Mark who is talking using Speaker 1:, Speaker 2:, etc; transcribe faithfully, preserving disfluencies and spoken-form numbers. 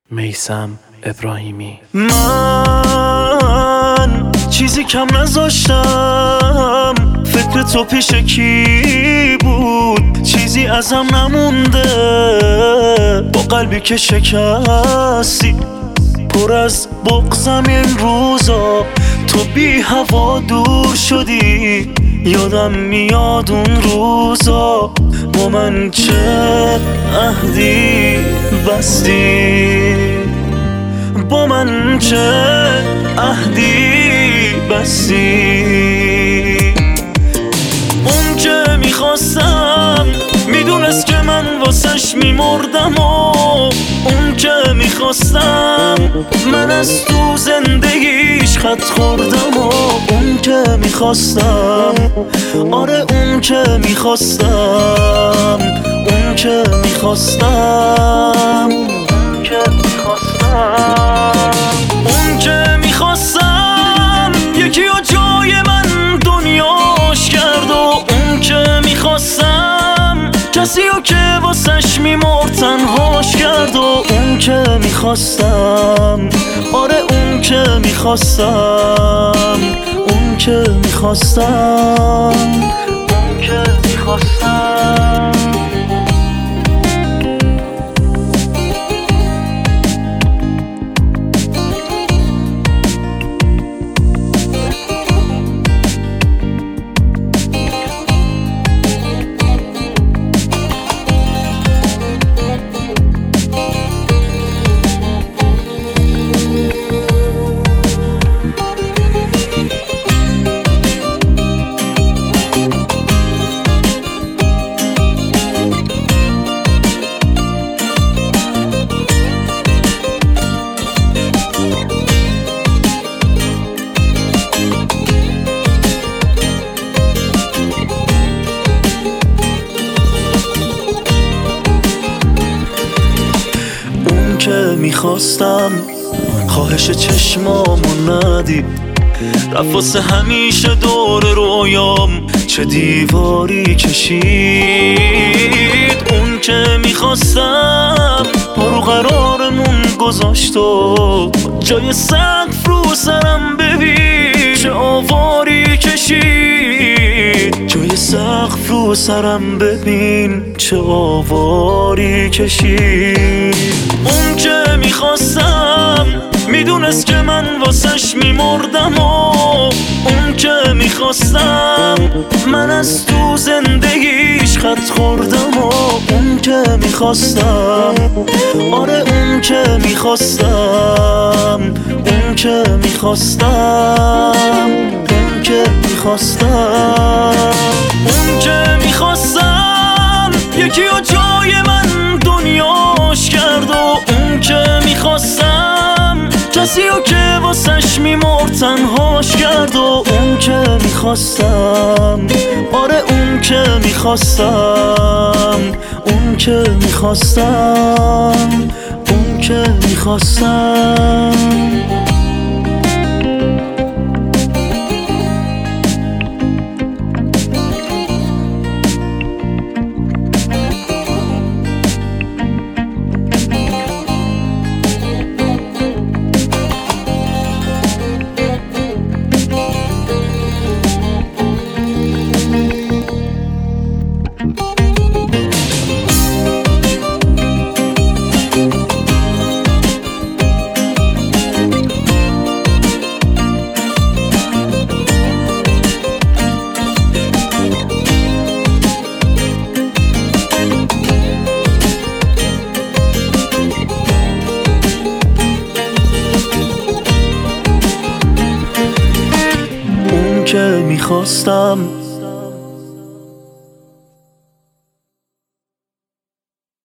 Speaker 1: میثم ابراهیمی.
Speaker 2: من چیزی کم نذاشتم، فکر تو پیش کی بود؟ چیزی ازم نمونده، با قلبی که شکستی، پر از بغضم این روزا. تو بی هوا دور شدی، یادم میاد اون روزا. با من چه عهدی بستی، با من چه عهدی بستی. اون که میخواستم میدونست که من واسش میمردم، و اون که میخواستم من از تو زندگیش خط خوردم. و اون که میخواستم، آره اون که میخواستم، اون که میخواستم، اون که میخواستم، اون که میخواستم یکی و جای من دنیاش کرد. و اون که میخواستم کسی و که واسش میمرد تنهاش کرد. و اون که میخواستم، آره اون که میخواستم، اون که میخواستم، اون که میخواستم. که میخواستم خواهش چشمامو ندی، رفت واسه همیشه دور رویام چه دیواری کشید. اون که میخواستم پرو قرارمون گذاشت و جای سقف رو سرم ببین چه آواری کشید. جای سقف رو سرم ببین چه آواری کشید. اون که میخواستم میدونست که من واسش میمردم، و اون که میخواستم من از تو زندگیش خط خوردم. و اون که میخواستم، آره اون که میخواستم، اون که میخواستم، اون که میخواستم، اون که میخواستم یکی و جای من دنیاش کرد. و اون که میخواستم کسی و که واسش میمرد تنهاش کرد. و اون که میخواستم، آره اون که میخواستم، اون که میخواستم، اون که میخواستم. که میخواستم